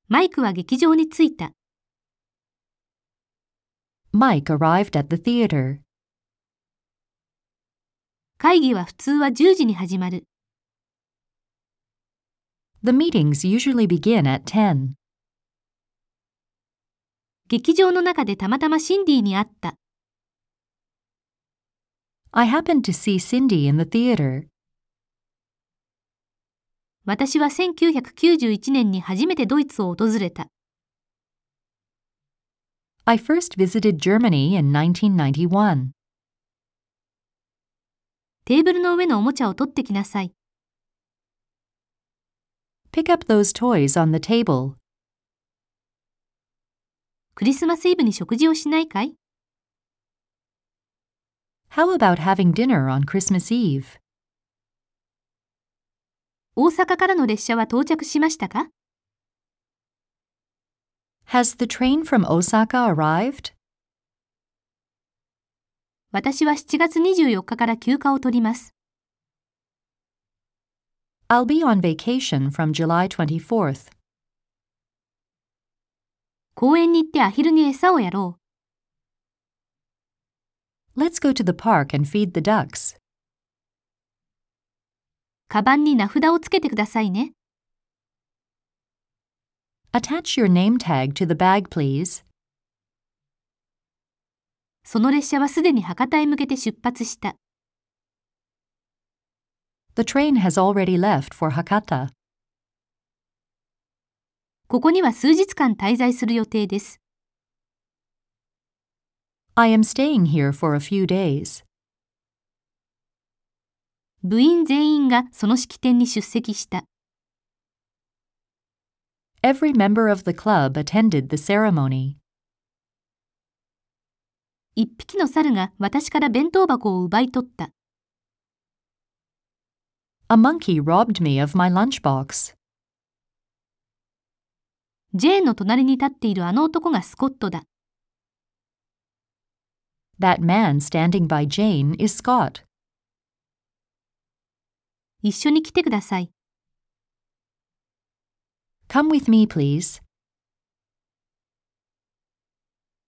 マイクは劇場に着いた。 Mike arrived at the theater. 会議は普通は10時に始まる。 The meetings usually begin at 10. 劇場の中でたまたまシンディに会った。 I happened to see Cindy in the theater. 私は1991年に初めてドイツを訪れた。 I first visited Germany in 1991. テーブルの上のおもちゃを取ってきなさい。 Pick up those toys on the table. クリスマスイブに食事をしないかい？ How about having dinner on Christmas Eve? 大阪からの列車は到着しましたか？ Has the train from Osaka arrived? 私は7月24日から休暇を取ります。 I'll be on vacation from July 24th. 公園に行ってアヒルに餌をやろう。 Let's go to the park and feed the ducks. カバンに名札をつけてくださいね。 Attach your name tag to the bag, please. その列車はすでに博多へ向けて出発した。 The train has already left for Hakata. ここには数日間滞在する予定です。 I am staying here for a few days. 部員全員がその式典に出席した。 Every member of the club attended the ceremony. 一匹の猿が私から弁当箱を奪い取った。 A monkey robbed me of my lunchbox. ジェーンの隣に立っているあの男がスコットだ。 That man standing by Jane is Scott. 一緒に来てください。 Come with me, please.